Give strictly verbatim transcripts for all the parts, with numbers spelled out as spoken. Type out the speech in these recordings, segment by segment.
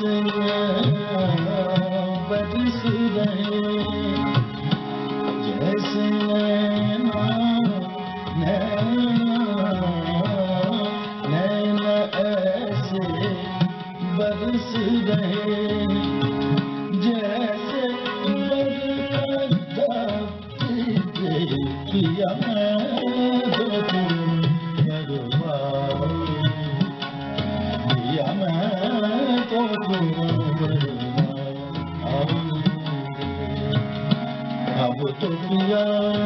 बरस रहे जैसे नैना नैना नैना ऐसे बरस रहे जैसे बरदा पिया अब तो पिया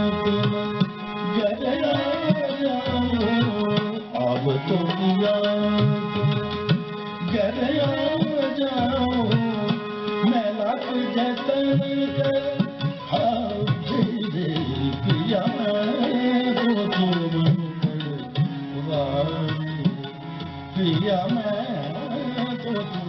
घर जाओ अब तो पिया घर जाओ मैं लाख जतन कर हाजिर पिया तो तुम पिया मैं तो तुम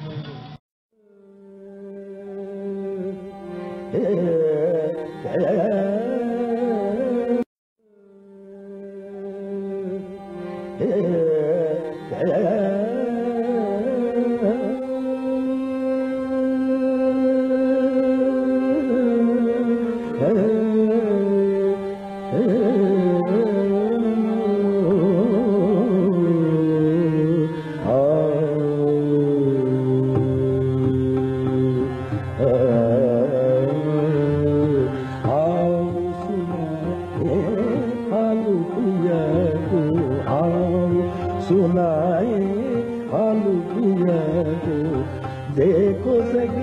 सुनाए हाल पिया को देखो सकी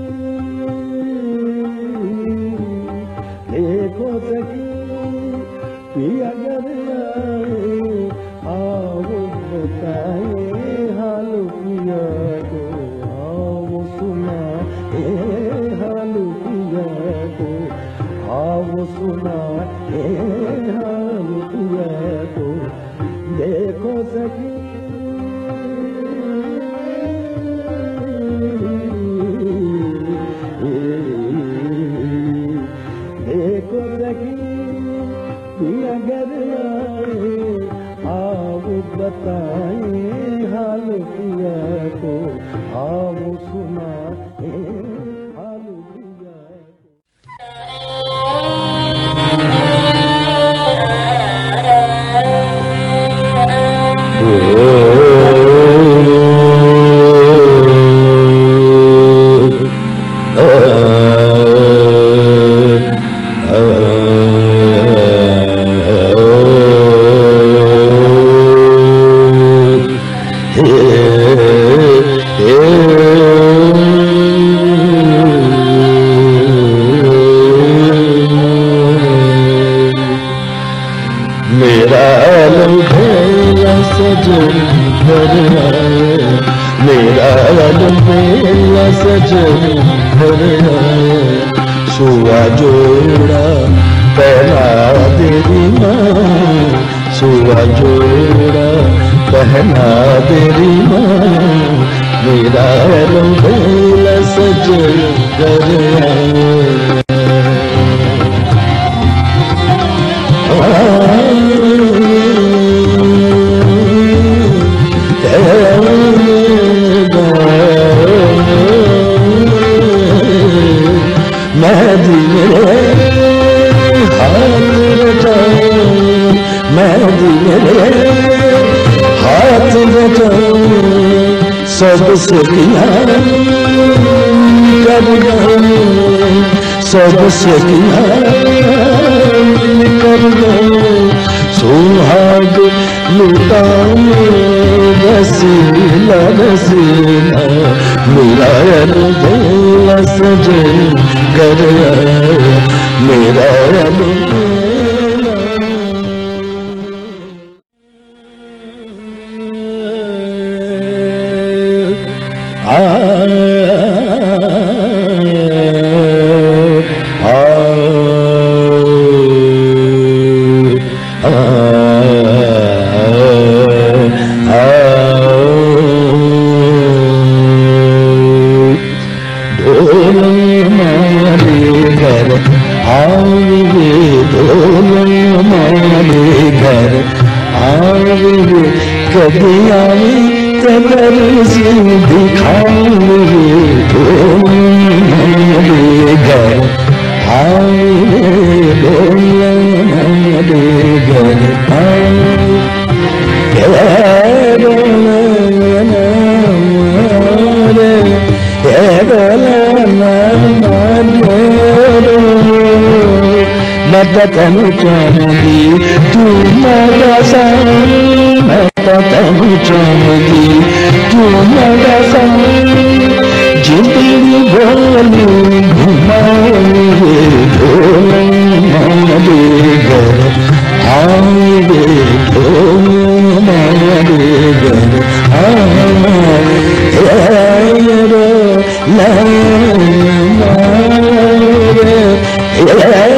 देखो सकी पिया घर आए आओ बताए हाल पिया को आओ सुनाए हाल पिया को आओ सुनाए हाल पिया को देखो सखी देखो सखी पिया घर आए आओ बताए हाल पिया को आओ सुनाए हाल पिया मेरा लुभेला सजन घर आए मेरा लुभेला सजन घर आए सुआ जोड़ा पहना तेरी माँ सुआ जोड़ा पहना तेरी माँ मेरा लुभेला सजन घर आए मेहदी मेरे हाथ बचाओ मेहदी मेरे हाथ बचाओ सबसे किया कर दो सबसे किया कर दो सुहाग लुटाओ रसीला रसीला मेरा लुभेला सजन घर आए मेरा कभी आवे दर्जी दिखाए ढोल बेगर आए ढोल बेगर आए तनु चांदी तू मरा सन तनु चांदी तू मरा सन जिंदगी बोलू घुमाए ढोल बेगर आए ढोल बेगर आए